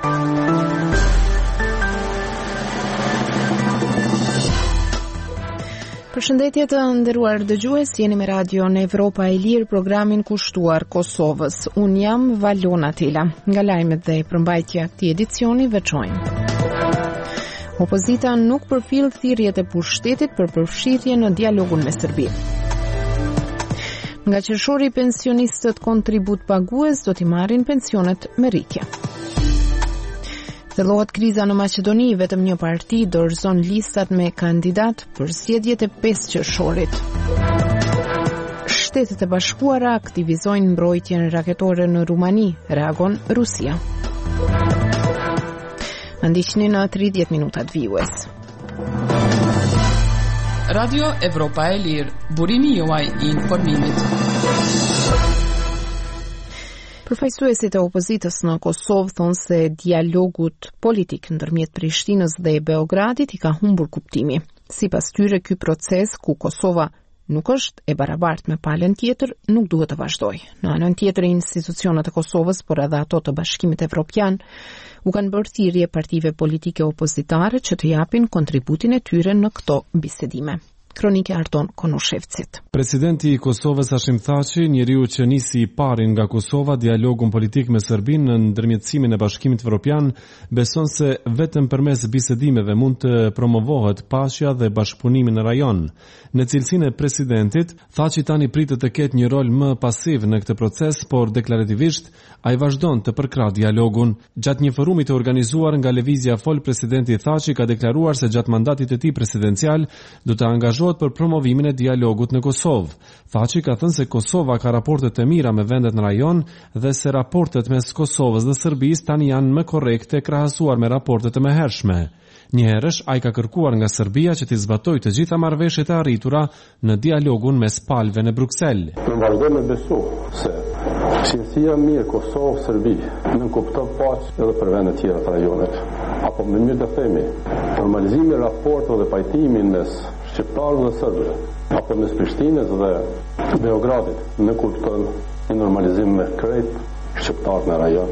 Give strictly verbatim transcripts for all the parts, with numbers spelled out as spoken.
Përshëndetje të nderuar dëgjues, jeni me radion Evropa e Lirë, programin kushtuar Kosovës. Unë jam Valona Tela. Nga lajmet dhe përmbajtja këtij edicioni veçojnë: Opozita nuk përfill thirrjet e pushtetit për përfshirje në dialogun me Serbinë. Nga qershori pensionistët kontribut pagues do t'i marrin pensionet me rritje. Thellohet kriza në Maqedoni, vetëm një parti dorëzon listat me kandidat për zgjedhjet e pesë qershorit. Shtetet e Bashkuara aktivizojnë mbrojtjen raketore në Rumani, reagon Rusia. Ndiqni në tridhjetë minutat vijues. Radio Evropa e Lirë, burimi juaj i informimit. Përfaqësuesit e opozitës në Kosovë thonë se dialogut politik ndërmjet Prishtinës dhe Beogradit i ka humbur kuptimi. Sipas tyre, ky proces ku Kosova nuk është e barabartë me palën tjetër nuk duhet të vazhdojë. Në anën tjetër, institucionet e Kosovës, por edhe ato të Bashkimit Evropian, u kanë bërë thirrje partive politike opozitare që të japin kontributin e tyre në këto bisedime. Kronike Arton Konoshevcit. Presidenti i Kosovës Hashim Thaçi, njeriu që nisi i pari nga Kosova dialogun politik me Serbinë në ndërmjetësimin e Bashkimit Evropian, beson se vetëm përmes bisedimeve mund të promovohet paqja dhe bashkëpunimi në rajon. Në cilësinë e presidentit, Thaçi tani pritet të ketë një rol më pasiv në këtë proces, por deklarativisht ai vazhdon të përkrah dialogun. Gjatë një forumi të organizuar nga Lëvizja Fol, presidenti Thaçi ka deklaruar se gjatë mandatit të tij presidencial do të angazhohet për promovimin e dialogut në Kosovë. Thaçi ka thënë se Kosova ka raporte të mira me vendet në rajon dhe se raportet mes Kosovës dhe Serbisë tani janë më korrekte krahasuar me raportet e mëhershme. Njëherësh ai ka kërkuar nga Serbia që të zbatojë të gjitha marrëveshjet e arritura në dialogun mes palëve në Bruksel. Ne vazhdojmë të besojmë se qësia mirë Kosovë-Serbi nuk kupton paqë edhe për vendet tjera të rajonit. Apo më mirë të themi, normalizimi i raporteve dhe pajtimin mes shqiptarëve dhe serbëve, apo mes Prishtinës dhe Beogradit, nuk kupton një normalizim me krejt shqiptarët në rajon.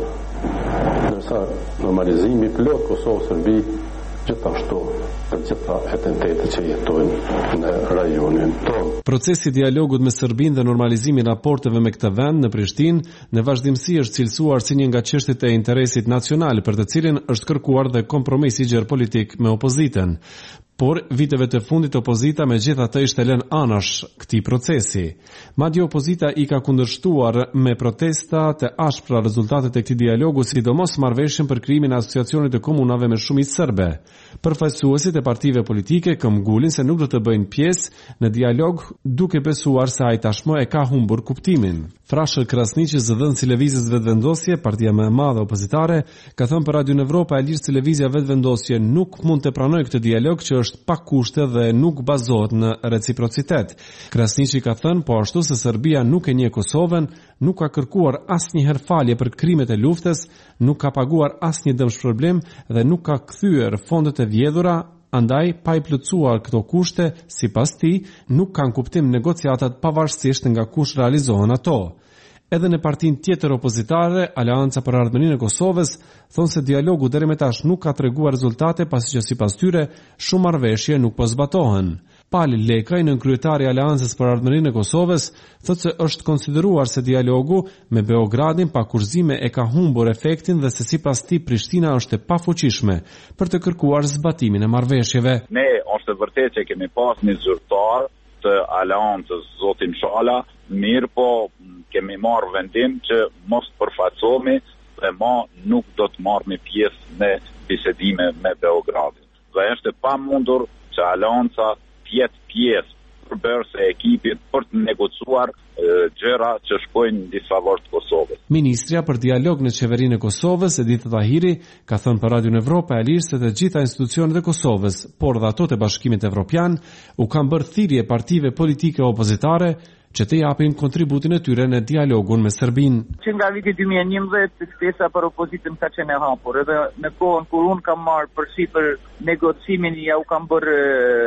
Ndërsa normalizimi plot Kosovë-Serbi gjithashtu për gjitha etentetet që jetojnë në rajonin tonë. Procesi i dialogut me Serbinë dhe normalizimi i raporteve me këtë vend në Prishtinë në vazhdimsi është cilësuar si një nga çështjet e interesit nacional për të cilin është kërkuar dhe kompromis i gjerë politik me opozitën. Por viteve të fundit opozita megjithatë ishte lënë anash këtij procesi. Madje opozita i ka kundërshtuar me protesta të ashpra rezultatet e këtij dialogu, sidomos marrëveshjen për krijimin e asociacionit të komunave me shumicë serbe. Përfaqësuesit e partive politike këmbgulin se nuk do të bëjnë pjesë në dialog, duke besuar se ai tashmë e ka humbur kuptimin. Frashël Krasniqi, zëdhënës i Lëvizjes Vetëvendosje, partia më e madhe opozitare, ka thënë për Radio Evropa e Lirë se Lëvizja Vetëvendosje nuk mund të pranojë këtë dialog që është pa kushte dhe nuk bazohet në reciprocitet. Krasniqi ka thënë po ashtu se Serbia nuk e njeh Kosovën, nuk ka kërkuar asnjëherë falje për krimet e luftës, nuk ka paguar asnjë dëmshpërblim dhe nuk ka kthyer fondet e vjedhura. Andaj, pa i plotësuar këto kushte, sipas tij, nuk kanë kuptim negociatat pavarësisht nga kush realizohen ato. Edhe në partinë tjetër opozitare, Aleanca për Ardhmërinë e Kosovës, thonë se dialogu deri më tash nuk ka treguar rezultate, pasi që sipas tyre shumë marrëveshje nuk po zbatohen. Pali Lekaj, nënkryetari i Aleancës për Ardhmërinë e Kosovës, thotë se është konsideruar se dialogu me Beogradin pa kurrëzime e ka humbur efektin dhe se sipas tij Prishtina është e pafuqishme për të kërkuar zbatimin e marrëveshjeve. Ne është vërtet që kemi pas një zyrtar të Aleancës, zotin Shala, mirë po kemi marrë vendim që mos përfaqësohemi dhe ma nuk do të marrëmi pjesë në bisedime me Beogradin. Dhe është e pamundur që Aleanca tjetë pjesë përbërës e ekipit për të negociuar e, gjëra që shkojnë në disfavor të Kosovës. Ministrja për dialog në qeverinë e Kosovës, Edith Tahiri, ka thënë për Radio Evropa e Lirë se të gjitha institucionet e Kosovës, por dhe ato të Bashkimit Evropian, u kanë bërë thirrje partive politike opozitare që të japin kontributin e tyre në dialogun me Serbinë. Që nga viti dy mijë e njëmbëdhjetë ftesa për opozitën ka qenë e hapur, edhe në kohën kur unë kam marrë përsipër negocimin, ja u kam bërë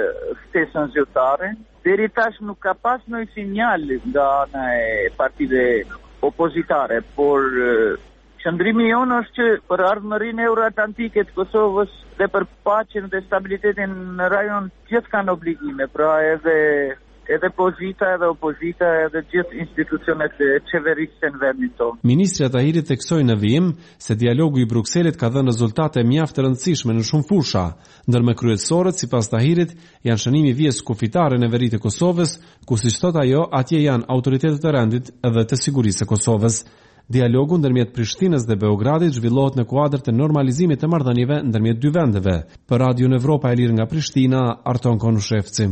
ftesën zyrtare. Deri tash nuk ka pas ndonjë sinjal nga ana e partive opozitare, por Qëndrimi jonë është që për ardhmërinë euroatlantike të Kosovës dhe për paqen dhe stabilitetin në rajon gjithë kanë obligime, pra edhe edhe pozita, edhe opozita, edhe gjithë institucionet e qeverisë në vendin tonë. Ministri Tahirit theksoi në vijim se dialogu i Brukselit ka dhënë rezultate mjaft të rëndësishme në shumë fusha, ndërme kryesorët sipas Tahirit janë shënimi vjes kufitare në veri të Kosovës, ku siç thot ajo, atje janë autoritetet e rendit edhe të sigurisë së Kosovës. Dialogu ndërmjet Prishtinës dhe Beogradit zhvillohet në kuadër të normalizimit të marrëdhënieve ndërmjet dy vendeve. Për Radio Evropa e Lirë nga Prishtina, Arton Konushevci.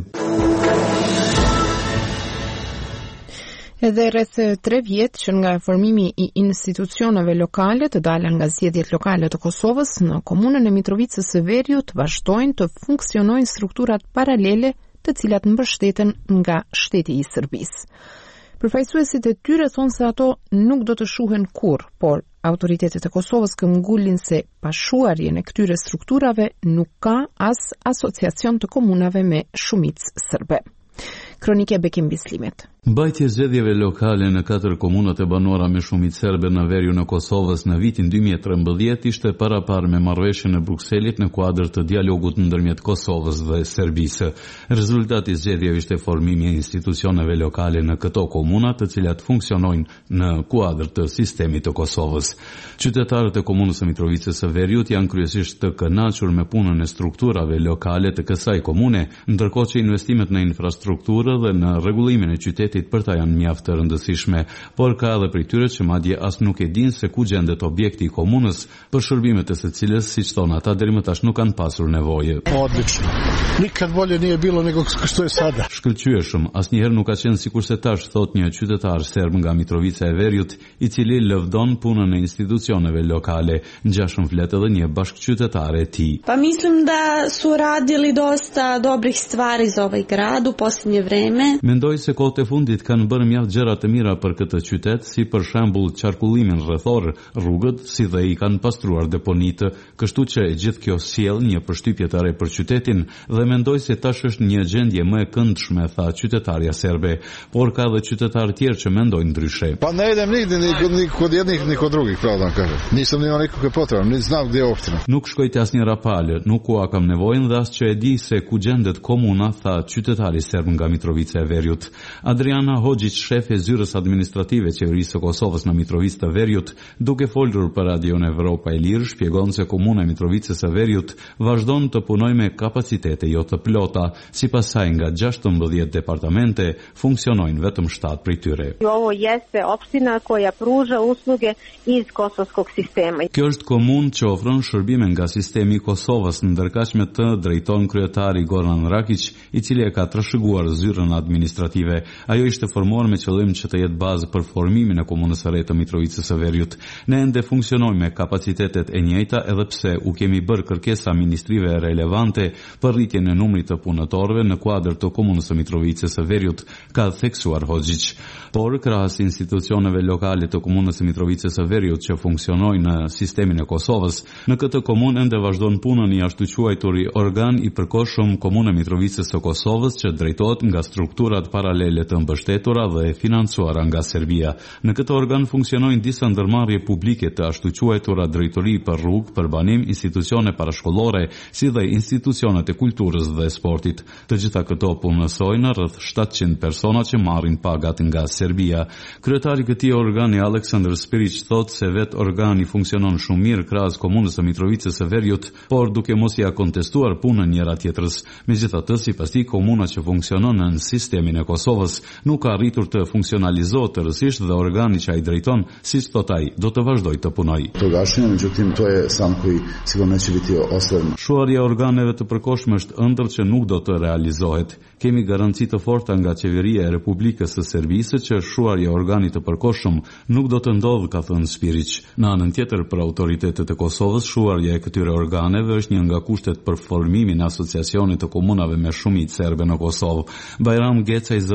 Edhe rreth tre vjet që nga formimi i institucioneve lokale të dalën nga zgjedhjet lokale të Kosovës, në komunën e Mitrovicës së Veriut vazhdojnë të funksionojnë strukturat paralele të cilat mbështeten nga shteti i Serbisë. Përfaqësuesit e tyre thonë se ato nuk do të shuhen kurrë, por autoritetet e Kosovës këmbgulin se pashuarjen e këtyre strukturave nuk ka as asociacion të komunave me shumicë serbe. Kronike Bekim Bislimet. Mbajtja e zgjedhjeve lokale në katër komunat e banuara me shumicë serbe në Veriu në Kosovës në vitin dy mijë e trembëdhjetë ishte parapar me marrëveshjen e Brukselit në kuadër të dialogut ndërmjet Kosovës dhe Serbisë. Rezultati i zgjedhjeve ishte formimi i institucioneve lokale në këto komuna, të cilat funksionojnë në kuadër të sistemit të Kosovës. Qytetarët e komunës së Mitrovicës së Veriut janë kryesisht të kënaqur me punën e strukturave lokale të kësaj komune, ndërkohë që investimet në infrastrukturë dhe në rregullimin e qytetit për ta janë mjaft të rëndësishme, por ka edhe prej tyre që madje as nuk e dinë se ku gjendet objekti i komunës, për shërbimet e së cilës, siç thonë ata, deri më tash nuk kanë pasur nevojë. Odlično. Nikad bolje nije bilo nego što je sada. Shkëlqyeshëm, asnjëherë nuk ka qenë sikurse tash, thot një qytetar serb nga Mitrovica e Veriut, i cili lëvdon punën e institucioneve lokale. Ngjashëm flet edhe një bashkëqytetare e tij. Pa mislim da su radili dosta dobrih stvari za ovaj grad u posljednje vreme. Mendoj se kohët e fundit kanë bërë mjaft gjëra të mira për këtë qytet, si për shembull qarkullimin rrethor, rrugët, si dhe i kanë pastruar deponitë, kështu që e gjithë kjo sjell një përshtypje të re për qytetin dhe mendoj se tash është një gjendje më e këndshme, tha qytetarja serbe, por ka edhe qytetarë tjerë që mendojnë ndryshe. Pa ne idem nigdje ni kod ni kod jednih ni kod drugih, pravo da kažem. Nisam imao nikakve potrebe, ni znam gdje je opština. Nuk shkoj te asnjë rapale, nuk u kam nevojën dhe as që e di se ku gjendet komuna, tha qytetari serb nga Mitrovica e Veriut. Adriana Hoxhić, shef e zyrës administrative qeverisë së Kosovës në Mitrovicë të Veriut, duke folur për Radio Evropa e Lirë, shpjegon se komuna e Mitrovicës së Veriut vazhdon të punojë me kapacitete jo të plota, sipas saj nga gjashtëmbëdhjetë departamente funksionojnë vetëm shtatë prej tyre. Ovo jeste opština koja pruža usluge iz kosovskog sistema. Kjo është komunë që ofron shërbime nga sistemi i Kosovës, ndërkaq me të drejton kryetari Goran Rakić, i cili e ka trashëguar zyrën administrative. Ajo ishte formuar me qëllim që të jetë bazë për formimin e komunës së re të Mitrovicës së Veriut. Ne ende funksionojmë me kapacitetet e njëjta, edhe pse u kemi bërë kërkesa ministrive relevante për rritjen e numrit të punëtorëve në kuadër të komunës së Mitrovicës së Veriut, ka theksuar Hoxhić. Por krahas institucioneve lokale të komunës së Mitrovicës së Veriut që funksionojnë në sistemin e Kosovës, në këtë komunë ende vazhdon punën i ashtu quajturi organ i përkohshëm Komune Mitrovicës së Kosovës, që drejtohet nga strukturat paralele të mbështetura dhe e financuara nga Serbia. Në këtë organ funksionojnë disa ndërmarrje publike të ashtu quajtura drejtori për rrugë, për banim, institucione parashkollore, si dhe institucionet e kulturës dhe sportit. Të gjitha këto punësojnë rreth shtatëqind persona që marrin pagat nga Serbia. Kryetari i këtij organi Aleksandar Spirić thotë se vet organi funksionon shumë mirë krahas komunës së Mitrovicës së Veriut, por duke mos ia kontestuar punën njëra tjetrës. Megjithatë, sipas tij, komuna që funksionon në sistemin e Kosovës nuk ka arritur të funksionalizohet tërësisht dhe organi që ai drejton, siç thot ai, do të vazhdojë të punojë. To gašenje, međutim, to je san koji sigurno neće biti ostvaren. Shuarja e organeve të përkohshme është ëndër që nuk do të realizohet. Kemi garanci të forta nga qeveria e Republikës së Serbisë që shuarja e organit të përkohshëm nuk do të ndodhë, ka thënë Spirić. Në anën tjetër, për autoritetet e Kosovës, shuarja e këtyre organeve është një nga kushtet për formimin e asociacionit të komunave me shumicë serbe në Kosovë. Bajram Gecaj, zëvendës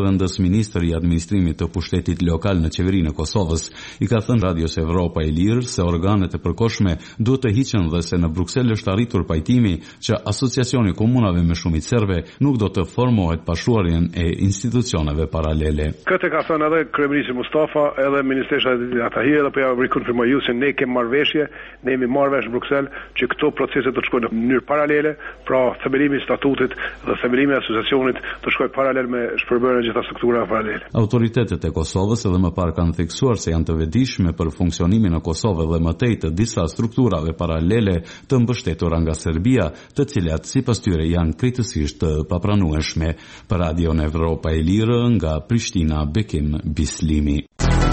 ministër i administrimit të pushtetit lokal në qeverinë e Kosovës, i ka thënë Radios Evropa e Lirë se organet e përkohshme duhet të hiqen dhe se në Bruksel është arritur pajtimi që Asociacioni Komunave me Shumicë Serbe nuk do të formohet pa shuarjen e institucioneve paralele. Këtë ka thënë edhe kryeministri Mustafa, edhe ministresha Atahir, edhe po ja rikonfirmoj ju se ne kemi marrëveshje, ne jemi marrë vesh në Bruksel që këto procese të shkojnë në mënyrë paralele, pra themelimi i statutit dhe themelimi i asociacionit të shkojë paralel me shpërbërjen e gjitha strukturave paralele. Autoritetet e Kosovës edhe më parë kanë theksuar se janë të vetëdijshme për funksionimin në Kosovë dhe më tej të disa strukturave paralele të mbështetura nga Serbia, të cilat sipas tyre janë krejtësisht të papranueshme. Për Radion Evropa e Lirë nga Prishtina, Bekim Bislimi.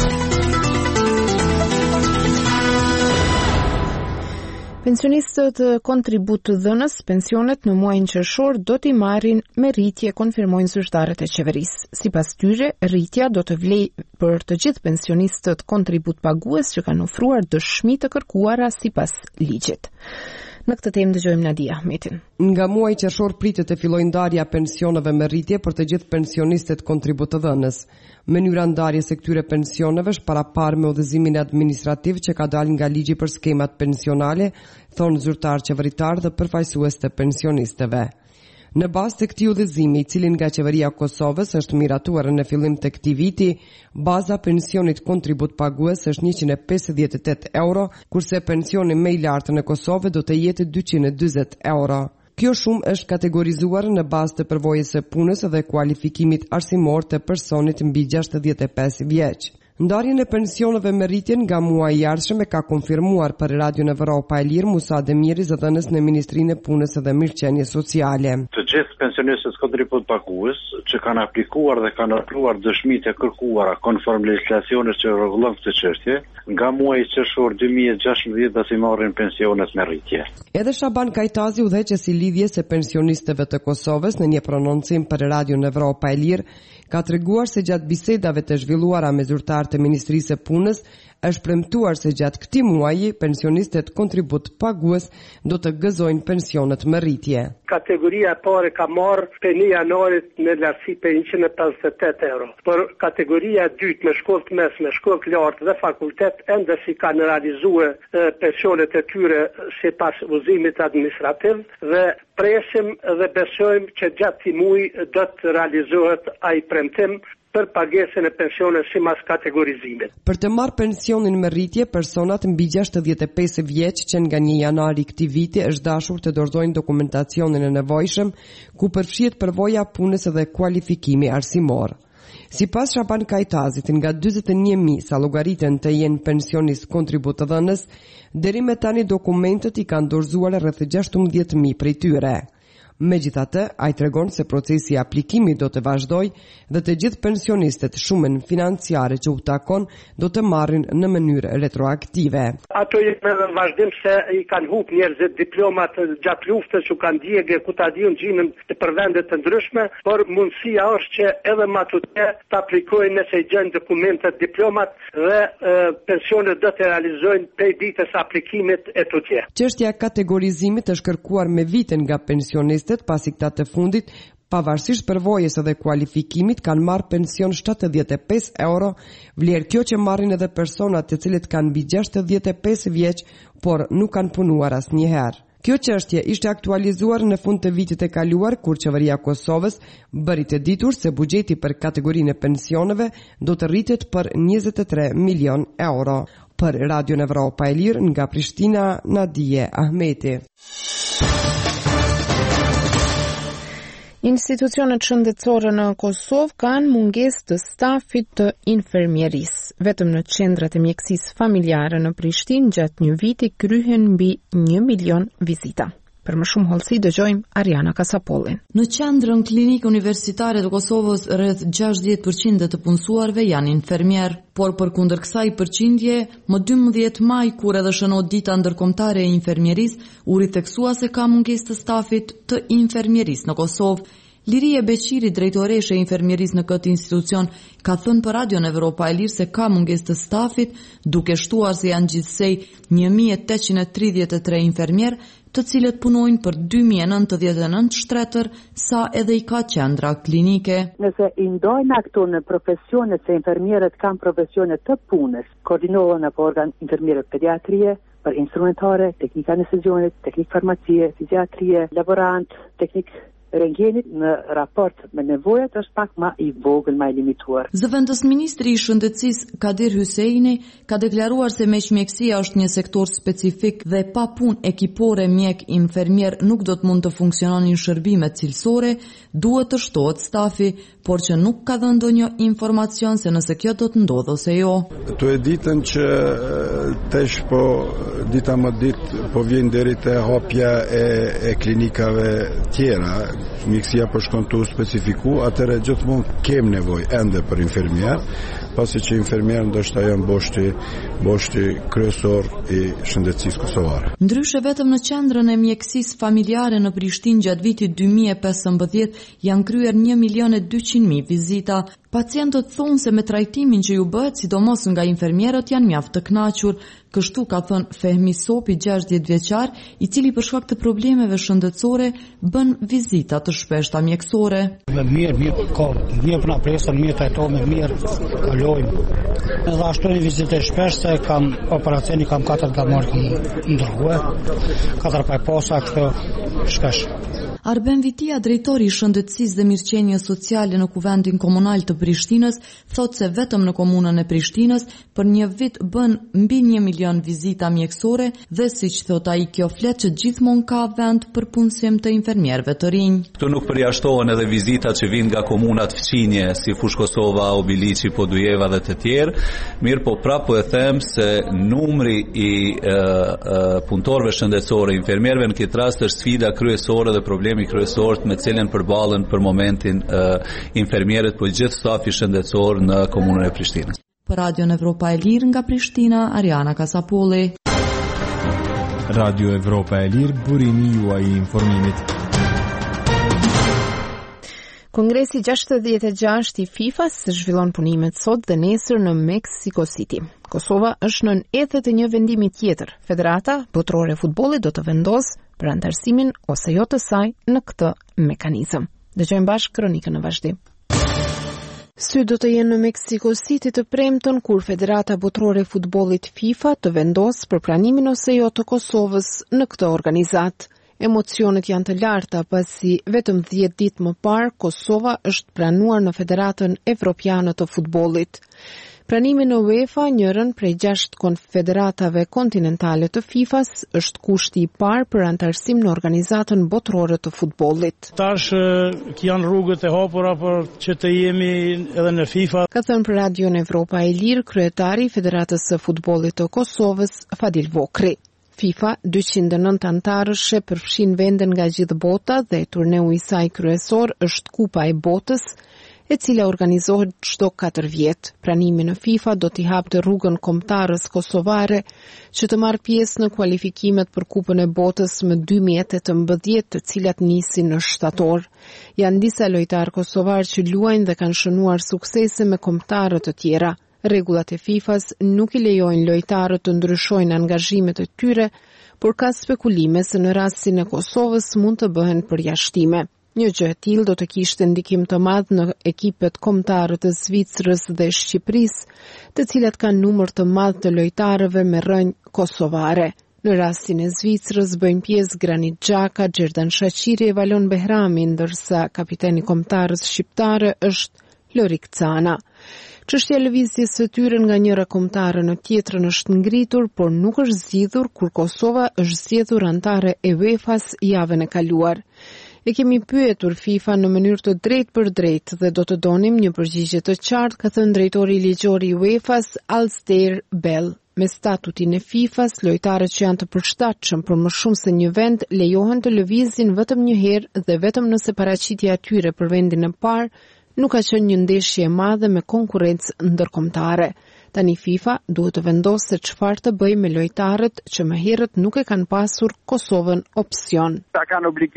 Pensionistët kontribut të dhënës pensionet në muajin qershor do t'i marrin me rritje, konfirmojnë zyrtarët e qeverisë. Sipas tyre, rritja do të vlejë për të gjithë pensionistët kontribut pagues që kanë ofruar dëshmi të kërkuara sipas ligjit. Në këtë temë dëgjojmë Nadia Ahmetin. Nga muaji qershor pritet të fillojë ndarja e pensioneve me rritje për të gjithë pensionistët kontributëdhënës. Mënyra ndarjes së këtyre pensioneve është paraparë me udhëzimin administrativ që ka dalë nga ligji për skemat pensionale, thonë zyrtar qeveritar dhe përfaqësues të pensionistëve. Në bazë të këtij udhëzimi, i cili nga qeveria e Kosovës është miratuar në fillim të këtij viti, baza pensionit kontribut pagues është njëqind e pesëdhjetë e tetë euro, kurse pensioni më i lartë në Kosovë do të jetë dyqind e dyzet euro. Kjo shumë është kategorizuar në bazë të përvojës së punës dhe kualifikimit arsimor të personit mbi gjashtëdhjetë e pesë vjeç. Ndarjen e pensioneve me rritjen nga muaji i ardhshëm e ka konfirmuar për Radion Evropa e Lirë Musa Demiri, zëdhënës në Ministrinë e Punës dhe Mirëqenies Sociale. Të gjithë pensionistët kontribut pagues që kanë aplikuar dhe kanë ofruar dëshmitë e kërkuara konform legjislacionit që rregullon këtë çështje, nga muaji qershor dy mijë e gjashtëdhjetë do të marrin pensionet me rritje. Edhe Shaban Kajtazi, udhëheqës i lidhjes së pensionistëve të Kosovës, në një prononcim për Radion Evropa e Lirë, ka treguar se gjatë bisedave të zhvilluara me zyrtarët e Ministrisë së Punës është premtuar se gjatë këtij muaji pensionistët kontribut pagues do të gëzojnë pensionet me rritje. Kategoria e parë ka marrë për një janarit në lartësi për njëqind e pesëdhjetë e tetë euro. Por kategoria e dytë me shkollë të mesme, shkollë të lartë dhe fakultet ende si kanë realizuar pensionet e tyre sipas udhëzimit administrativ dhe presim dhe besojmë që gjatë këtij muaji do të realizohet ai premtim për pagesën e pensionit sipas kategorizimit. Për të marrë pensionin me rritje, personat mbi gjashtëdhjetë e pesë vjeç që nga një janar i këtij viti është dashur të dorëzojnë dokumentacionin e nevojshëm, ku përfshihet përvoja punës dhe kualifikimi arsimor. Sipas Shaban Kajtazit, nga dyzet e një mijë sa llogaritën të jenë pensionist kontributëdhënës, deri me tani dokumentet i kanë dorëzuar rreth gjashtëmbëdhjetë mijë prej tyre. Megjithatë, ai tregon se procesi i aplikimit do të vazhdojë dhe të gjithë pensionistët shumën financiare që u takon do të marrin në mënyrë retroaktive. Ato janë në vazhdim se i kanë humb njerëzit diplomat gjatë luftës që kanë djegë ku ta diun gjinën për vende të ndryshme, por mundësia është që edhe matute të aplikojnë nëse i gjejnë dokumentet diplomat dhe e, pensionet do të realizojnë prej ditës aplikimit e tutje. Çështja e kategorizimit është kërkuar me vite nga pensionistët pasi këta të fundit, pavarësisht përvojës dhe kualifikimit, kanë marrë pension shtatëdhjetë e pesë euro, vlerë kjo që marrin edhe personat të cilët kanë mbi gjashtëdhjetë e pesë vjeç, por nuk kanë punuar asnjëherë. Kjo çështje ishte aktualizuar në fund të vitit e kaluar, kur qeveria e Kosovës bëri të ditur se buxheti për kategorinë e pensioneve do të rritet për njëzet e tre milion euro. Për Radion Evropa e Lirë nga Prishtina, Nadia Ahmeti. Institucionet shëndetësore në Kosovë kanë mungesë të stafit të infermierisë. Vetëm në qendrat e mjekësisë familjare në Prishtinë gjatë një viti kryhen mbi një milion vizita. Për më shumë hollësi dëgjojmë Ariana Kasapollin. Në qendrën klinikë universitare të Kosovës rreth gjashtëdhjetë përqind të punësuarve janë infermier, por përkundër kësaj përqindje, më dymbëdhjetë maj, kur edhe shënohet dita ndërkombëtare e infermierisë, u ritheksuar se ka mungesë të stafit të infermierisë në Kosovë. Liria Beqiri, drejtoreshe e infermierisë në këtë institucion, ka thënë për Radion Evropa e Lirë se ka mungesë të stafit, duke shtuar se janë gjithsej një mijë e tetëqind e tridhjetë e tre infermier, të cilët punojnë për dy mijë e nëntëdhjetë e nëntë shtretër, sa edhe i ka qendra klinike. Nëse i ndojnë këto në profesionet se infermierët kanë profesionet të punës, koordinohen apo organ infermierët pediatrie, për instrumentare, teknika anestezionit, teknik farmacie, fiziatrie, laborant, teknik rentgenit në raport me nevojat është pak ma i vogël, ma i limituar. Zëvendës ministri i shëndetësisë Kadir Hyseini ka deklaruar se meqmjekësia është një sektor specifik dhe pa punë ekipore mjek infermier nuk do të mund të funksiononin shërbimet cilësore, duhet të shtohet stafi, por që nuk ka dhënë ndonjë informacion se nëse kjo do të ndodhë ose jo. Tu e ditën që tesh po dita më ditë po vjen deri te hapja e, e klinikave tjera, mjekësia po shkon tu specifiku, atëherë gjithmonë kem nevojë ende për infermier, pasi që infermier ndoshta janë boshti, boshti kryesor i shëndetësisë kosovare. Ndryshe vetëm në qendrën e mjekësisë familjare në Prishtinë gjatë vitit dy mijë e pesëmbëdhjetë janë kryer një milion e dyqind mijë vizita. Pacientët thonë se me trajtimin që ju bëhet, sidomos nga infermierët, janë mjaft të kënaqur. Kështu ka thënë Fehmi Sopi, gjashtëdhjetë vjeçar, i cili për shkak të problemeve shëndetësore bën vizita të shpeshta mjekësore. Me mirë, mirë, ka mirë për na presën, mirë trajtohem, mirë kalojmë. Edhe ashtu një vizitë shpesh se kam operacioni, kam katër nga marrë, kam ndërguar, katër pa posa kështu shpesh. Arben Vitia, drejtori i shëndetësisë dhe mirëqenies sociale në Kuvendin Komunal të Prishtinës, thotë se vetëm në komunën e Prishtinës për një vit bën mbi një milion vizita mjekësore dhe siç thot ai, kjo flet që gjithmonë ka vend për punësim të infermierëve të rinj. Këtu nuk përjashtohen edhe vizitat që vijnë nga komunat fqinje si Fush Kosova, Obiliqi, Podujeva dhe të tjerë, mirë po prapë po e them se numri i e, e, punëtorëve shëndetësore, infermierëve në këtë rast është sfida kryesore dhe problemi kryesor me cilën përballen për momentin uh, infermierët, po gjithë stafi shëndetësor në komunën e Prishtinës. Për Radion Evropa e Lirë nga Prishtina, Ariana Kasapolli. Radio Evropa e Lirë, burimi juaj i informimit. Kongresi gjashtëdhjetë e gjashtë i FIFA-s zhvillon punimet sot dhe nesër në Mexico City. Kosova është në ethet e një vendimi tjetër. Federata Botërore e Futbollit do të vendosë për antarësimin ose jo të saj në këtë mekanizëm. Dëgjojmë bashkë kronikën në vazhdim. Sy do të jenë në Mexico City të premtën kur Federata Botërore e Futbollit FIFA të vendosë për pranimin ose jo të Kosovës në këtë organizat. Emocionet janë të larta pasi vetëm dhjetë ditë më parë Kosova është pranuar në Federatën Evropiane të Futbollit. Pranimi në UEFA, njërën prej gjashtë konfederatave kontinentale të FIFA-s, është kushti i parë për antarësim në organizatën botërore të futbollit. Tash janë rrugët e hapura për që të jemi edhe në FIFA. Ka thënë për Radion Evropa e Lirë kryetari i Federatës së Futbollit të Kosovës, Fadil Vokri. FIFA dyqind e nëntë antarësh e përfshin vende nga gjithë bota dhe turneu i saj kryesor është Kupa e Botës, e cila organizohet çdo katër vjet. Pranimi në FIFA do t'i hapte rrugën kombëtarës kosovare që të marrë pjesë në kualifikimet për Kupën e Botës më dy mijë e tetëmbëdhjetë, të cilat nisin në shtator. Janë disa lojtarë kosovar që luajnë dhe kanë shënuar suksese me kombëtarë të tjera. Rregullat e FIFA-s nuk i lejojnë lojtarët të ndryshojnë angazhimet e tyre, por ka spekulime se në rastin e Kosovës mund të bëhen përjashtime. Një gjë e tillë do të kishte ndikim të madh në ekipet kombëtare të Zvicrës dhe Shqipërisë, të cilat kanë numër të madh të lojtarëve me rrënjë kosovare. Në rastin e Zvicrës bëjnë pjesë Granit Xhaka, Xherdan Shaqiri e Valon Behrami, ndërsa kapiteni kombëtarës shqiptare është Lorik Cana. Çështja e lëvizjes së tyre nga njëra kombëtare në tjetrën është ngritur, por nuk është zgjidhur kur Kosova është zgjedhur antare e UEFA-s javën e kaluar. E kemi pyetur FIFA në mënyrë të drejtë për drejtë dhe do të donim një përgjigje të qartë, ka thënë drejtori ligjor i UEFA-s Alistair Bell. Me statutin e FIFA-s, lojtarët që janë të përshtatshëm për më shumë se një vend lejohen të lëvizin vetëm një herë dhe vetëm nëse paraqitja e tyre për vendin e parë nuk ka qenë një ndeshje e madhe me konkurrencë ndërkombëtare. Tani FIFA duhet të vendosë se çfarë të bëjë me lojtarët që më herët nuk e kanë pasur Kosovën opsion. Ta kanë obligim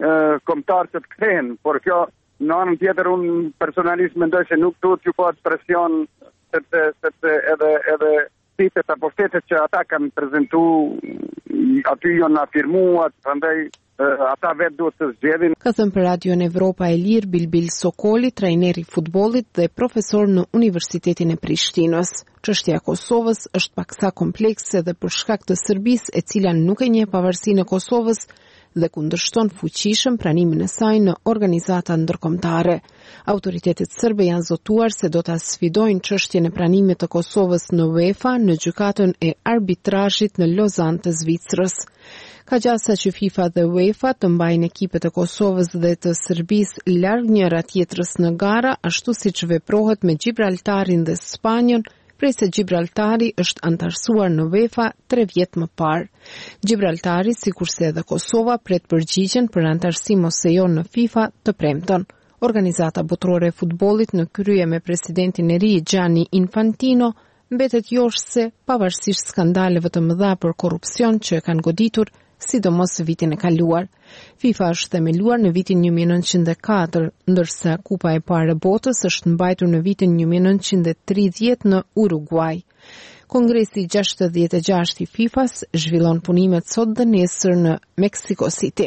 kombëtar të të kthehen, por kjo në anën tjetër unë personalisht mendoj se nuk duhet ju bëhet presion sepse sepse edhe edhe sitet apo shtetet që ata kanë prezantuar aty janë afirmuar, prandaj ata vetë duhet të zgjedhin. Ka thënë për Radion Evropa e Lirë Bilbil Sokoli, trajneri i futbollit dhe profesor në Universitetin e Prishtinës. Çështja e Kosovës është paksa komplekse dhe për shkak të Serbisë, e cila nuk e njeh pavarësinë e Kosovës dhe kundërshton fuqishëm pranimin e saj në organizata ndërkombëtare. Autoritetet serbe janë zotuar se do ta sfidojnë çështjen e pranimit të Kosovës në UEFA në gjykatën e arbitrazhit në Lozannë të Zvicrës. Ka gjasa që FIFA dhe UEFA të mbajnë ekipet e Kosovës dhe të Serbisë larg njëra tjetrës në gara, ashtu siç veprohet me Gibraltarin dhe Spanjën, prej se Gibraltari është antarësuar në UEFA tre vjet më parë. Gibraltari, sikurse edhe Kosova, pret përgjigjen për antarësim ose jo në FIFA të premten. Organizata botërore e futbollit në krye me presidentin e ri Gianni Infantino mbetet joshse pavarësisht skandaleve të mëdha për korrupsion që e kanë goditur, sidomos vitin e kaluar. FIFA është themeluar në vitin një mijë e nëntëqind e katër, ndërsa Kupa e parë e botës është mbajtur në vitin një mijë e nëntëqind e tridhjetë në Uruguay. Kongresi gjashtëdhjetë e gjashtë i FIFA-s zhvillon punimet sot dhe nesër në Mexico City.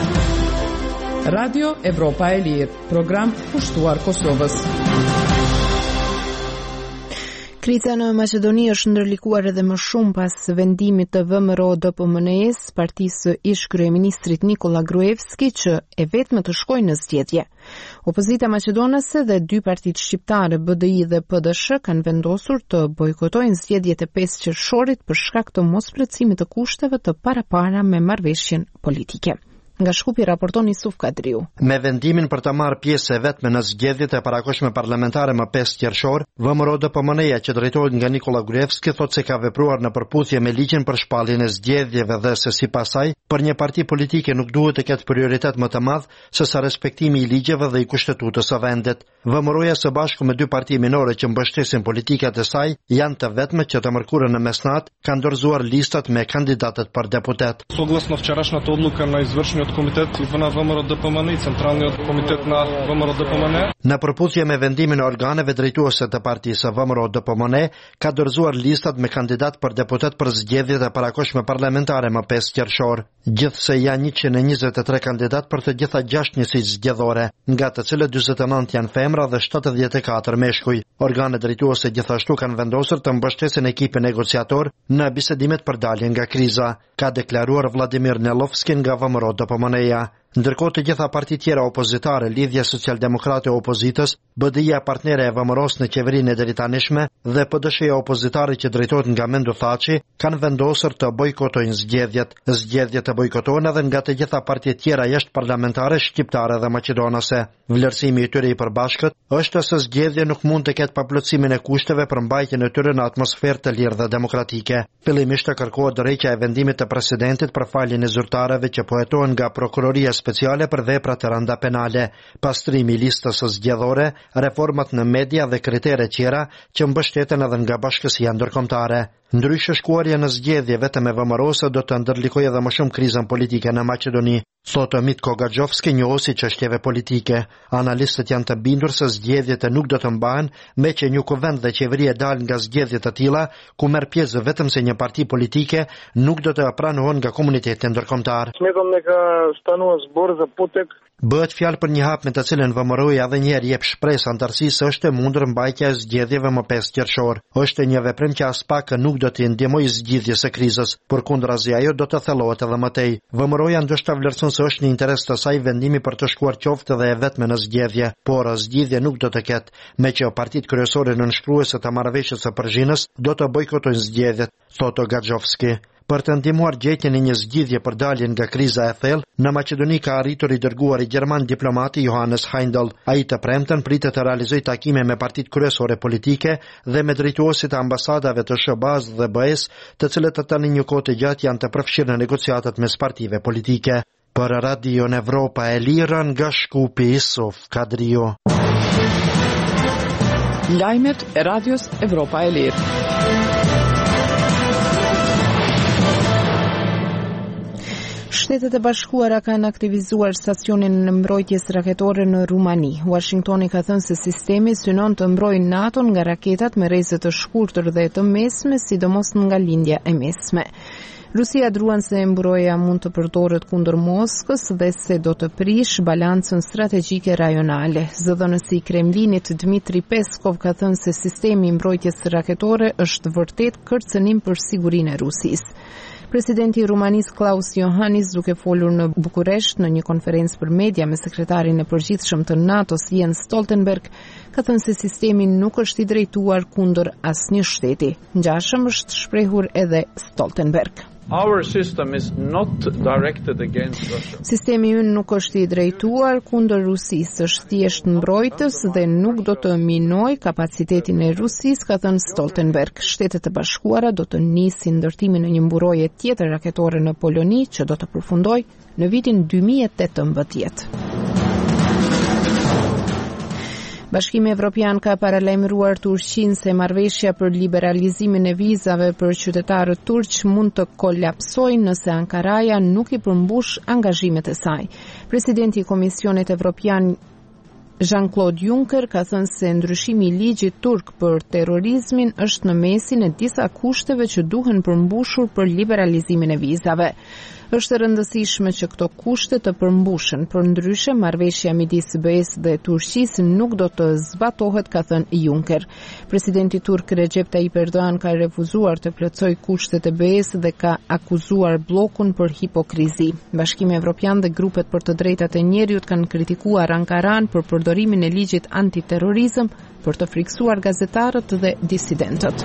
Radio Evropa e Lirë, program pushtuar Kosovës. Kriza në Maqedoni është ndërlikuar edhe më shumë pas vendimit të V M R O D P M N-s, partisë ish kryeministrit Nikola Gruevski, që e vetme të shkojnë në zgjedhje. Opozita maqedonase dhe dy partitë shqiptare B D I dhe P D S H kanë vendosur të bojkotojnë zgjedhjet e pesë qershorit për shkak të mosplotësimit të kushteve të parapara me marrëveshjen politike. Nga Shkupi raporton Isuf Kadriu. Me vendimin për të marrë pjesë e vetme në zgjedhjet e parakoshme parlamentare më pesë qershor, V M R O D P M N-ja që drejtohet nga Nikola Gruevski thotë se ka vepruar në përputhje me ligjin për shpalljen e zgjedhjeve dhe se sipas saj, për një parti politike nuk duhet të ketë prioritet më të madh se sa respektimi i ligjeve dhe i kushtetutës së vendit. V M R O-ja së bashku me dy parti minore që mbështesin politikat e saj janë të vetme që të mërkurën në mesnat kanë dorëzuar listat me kandidatët për deputet. Согласно вчерашната одлука на извършениот комитет на V M R O D P M N и Централниот комитет на V M R O D P M N. Në përputhje me vendimin e organeve drejtuese të partisë V M R O D P M N, ka dorëzuar listat me kandidat për deputet për zgjedhjet e parakoshme parlamentare më pesë qershor. Gjithsej janë njëqind e njëzet e tre kandidat për të gjitha gjashtë njësitë zgjedhore, nga të cilët dyzet e nëntë janë femra dhe shtatëdhjetë e katër meshkuj. Organet drejtuese gjithashtu kanë vendosur të mbështesin ekipin negociator në bisedimet për daljen nga kriza, ka deklaruar Vladimir Nelovski nga V M R O D P M N-ja. Ndërkohë të gjitha partitë tjera opozitare, Lidhja Socialdemokrate e Opozitës, B D I-ja partnere e V M R O-s në qeverinë e deritanishme dhe P D S H-ja opozitare që drejtohet nga Mendo Thaçi, kanë vendosur të bojkotojnë zgjedhjet. Zgjedhjet të bojkotohen edhe nga të gjitha partitë tjera jashtë parlamentare shqiptare dhe maqedonase. Vlerësimi i tyre i përbashkët është se zgjedhja nuk mund të ketë paplotësimin e kushteve për mbajtjen e tyre në atmosferë të lirë dhe demokratike. Fillimisht kërkohet dorëheqja e vendimit të presidentit për faljen e zyrtarëve që po hetohen nga prokuroria speciale për vepra të rënda penale, pastrimi i listës së zgjedhore, reformat në media dhe kritere tjera që mbështeten edhe nga bashkësia ndërkombëtare. Ndryshe shkuarja në zgjedhje vetëm e V M R O-s do të ndërlikojë edhe më shumë krizën politike në Maqedoni, thotë Mitko Gaxhovski, njohuesi çështjeve politike. Analistët janë të bindur se zgjedhjet nuk do të mbahen me që një kuvend dhe qeveria dalë nga zgjedhje të tilla ku merr pjesë vetëm se një parti politike nuk do të pranohen nga komuniteti ndërkombëtar. Sметам дека станува збор за потек. Bëhet fjalë për një hap me të cilën V M R O-ja edhe një herë jep shpresë antarësisë se është e mundur mbajtja e zgjedhjeve më pesë qershor. Është një veprim që as pak nuk do të ndihmojë zgjidhjes së krizës, përkundrazi ajo do të thellohet edhe më tej. V M R O-ja ndoshta vlerëson se është në interes të saj vendimi për të shkuar qoftë edhe e vetme në zgjedhje, por zgjidhje nuk do të ketë, me që partitë kryesore nënshkruese të marrëveshjes së Përzhinës do të bojkotojnë zgjedhjet, thotë Gaxhovski. Për të ndihmuar gjetjen e një zgjidhje për daljen nga kriza e thellë, në Maqedoni ka arritur i dërguari gjerman diplomati Johannes Heindel. Ai të premten pritet të realizojë takime me partitë kryesore politike dhe me drejtuesit e ambasadave të S B A-s dhe B E-s, të cilët tani një kohë të gjatë janë të përfshirë në negociatat mes partive politike. Për Radio Evropa e Lirë nga Shkupi, Isuf Kadriu. Lajmet e Radios Evropa e Lirë. Shtetet e Bashkuara kanë aktivizuar stacionin në mbrojtjes raketore në Rumani. Washingtoni ka thënë se sistemi synon të mbrojë NATO nga raketat me rreze të shkurtër dhe të mesme, sidomos nga lindja e mesme. Rusia druan se mbrojtja mund të përdoret kundër Moskës dhe se do të prish balancën strategjike rajonale. Zëdhënësi i Kremlinit Dmitri Peskov ka thënë se sistemi i mbrojtjes raketore është vërtet kërcënim për sigurinë e Rusisë. Presidenti i Rumanisë Klaus Iohannis, duke folur në Bukuresht në një konferencë për media me sekretarin e përgjithshëm të NATO-s Jens Stoltenberg, ka thënë se sistemi nuk është i drejtuar kundër asnjë shteti. Ngjashëm është shprehur edhe Stoltenberg. Our system is not directed against Russia. Sistemi ynë nuk është i drejtuar kundër Rusisë, është thjesht mbrojtës dhe nuk do të minojë kapacitetin e Rusisë, ka thënë Stoltenberg. Shtetet e Bashkuara do të nisin ndërtimin e një mburoje tjetër raketore në Poloni, që do të përfundojë në vitin dy mijë e tetëmbëdhjetë. Bashkimi Evropian ka paralajmëruar Turqinë se marrëveshja për liberalizimin e vizave për qytetarët turq mund të kolapsojë nëse Ankaraja nuk i përmbush angazhimet e saj. Presidenti i Komisionit Evropian Jean-Claude Juncker ka thënë se ndryshimi i ligjit turk për terrorizmin është në mesin e disa kushteve që duhen përmbushur për liberalizimin e vizave. Është e rëndësishme që këto kushte të përmbushen, përndryshe marrëveshja midis B E S dhe Turqisë nuk do të zbatohet, ka thënë Juncker. Presidenti turk Recep Tayyip Erdogan ka refuzuar të plotësojë kushtet e B E S dhe ka akuzuar bllokun për hipokrizi. Bashkimi Evropian dhe grupet për të drejtat e njerëzit kanë kritikuar Ankaran për përdorimin e ligjit antiterrorizëm për të friksuar gazetarët dhe disidentët.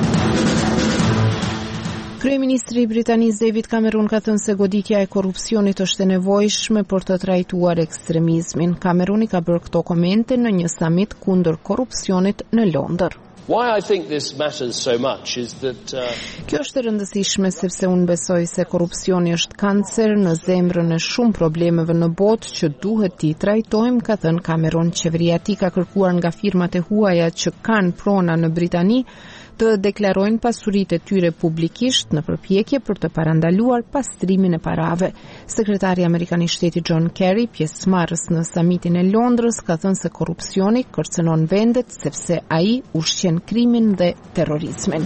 Kryeministri i Britanisë David Cameron ka thënë se goditja e korrupsionit është e nevojshme për të trajtuar ekstremizmin. Cameroni ka bërë këto komente në një samit kundër korrupsionit në Londër. Why I think this matters so much is that uh... Kjo është e rëndësishme sepse unë besoj se korrupsioni është kancer në zemrën e shumë problemeve në botë që duhet t'i trajtojmë, ka thënë Cameron. Qeveria e tij ka kërkuar nga firmat e huaja që kanë prona në Britani të deklarojnë pasuritë e tyre publikisht në përpjekje për të parandaluar pastrimin e parave. Sekretari amerikan i Shtetit John Kerry, pjesëmarrës në samitin e Londrës, ka thënë se korrupsioni kërcënon vendet sepse ai ushqen krimin dhe terrorizmin.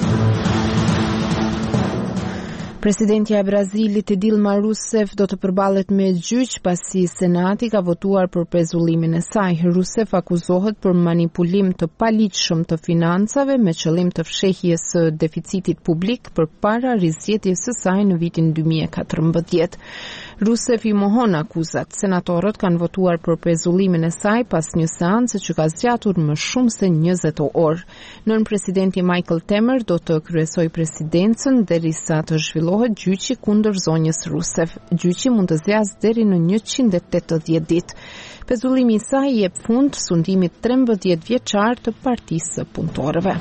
Presidentja e Brazilit Dilma Rousseff do të përballet me gjyq pasi Senati ka votuar për pezullimin e saj. Rousseff akuzohet për manipulim të paligjshëm të financave me qëllim të fshehjes së deficitit publik përpara rizgjedhjes së saj në vitin dy mijë e katërmbëdhjetë. Rousseff i mohon akuzat. Senatorët kanë votuar për pezullimin e saj pas një seance që ka zgjatur më shumë se njëzet orë. Nën presidenti Michael Temer do të kryesojë presidencën derisa të zhvillohet gjyqi kundër zonjës Rousseff. Gjyqi mund të zgjasë deri në njëqind e tetëdhjetë ditë. Pezullimi i saj jep fund sundimit trembëdhjetë vjeçar të Partisë së Punëtorëve.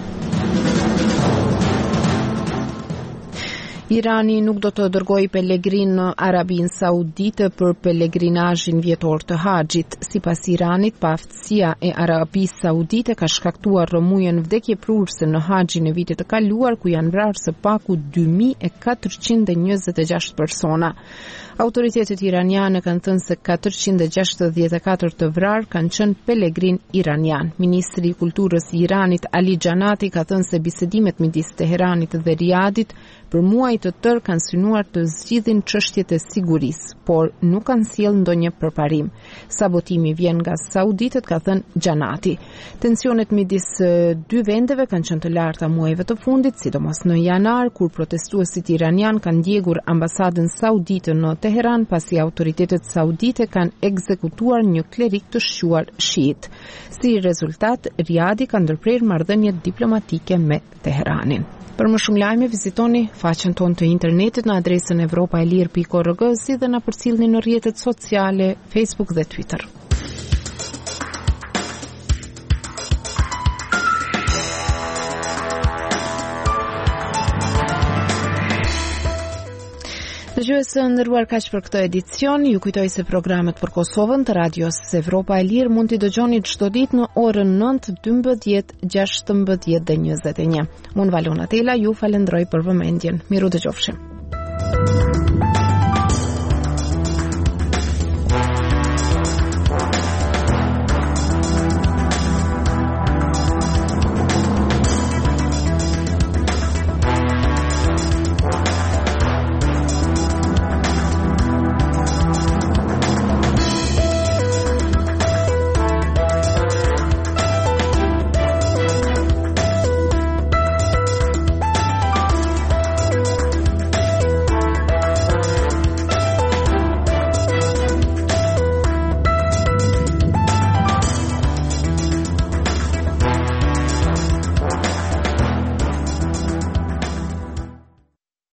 Irani nuk do të dërgojë pelegrin në Arabinë Saudite për pelegrinazhin vjetor të haxhit. Sipas Iranit, paaftësia e Arabisë Saudite ka shkaktuar rrëmujën vdekjeprurse në haxhin e vitit të kaluar, ku janë vrarë së paku dy mijë e katërqind e njëzet e gjashtë persona. Autoritetet iraniane kanë thënë se katërqind e gjashtëdhjetë e katër të vrarë kanë qenë pelegrin iranian. Ministri i Kulturës i Iranit Ali Xhanati ka thënë se bisedimet midis Teheranit dhe Riadit për muaj të tërë kanë synuar të zgjidhin çështjet e sigurisë, por nuk kanë sjellë ndonjë përparim. Sabotimi vjen nga sauditët, ka thënë Xhanati. Tensionet midis dy vendeve kanë qenë të larta muajve të fundit, sidomos në janar, kur protestuesit iranian kanë ndjegur ambasadën saudite në Teheran pasi autoritetet saudite kanë ekzekutuar një klerik të shquar shiit. Si rezultat, Riadi ka ndërprer marrëdhënie diplomatike me Teheranin. Për më shumë lajme, vizitoni faqen tonë të internetit në adresën evropaelir pikë org, si dhe na përcjellni në rrjetet sociale Facebook dhe Twitter. Dëgjuesë nderuar, kaq për këtë edicion. Ju kujtoj se programet për Kosovën të Radios Evropa e Lirë mund t'i dëgjoni çdo ditë në orën nëntë, dymbëdhjetë, gjashtëmbëdhjetë dhe njëzet e një. Unë Valona Tela ju falenderoj për vëmendjen. Miru dëgjofshim.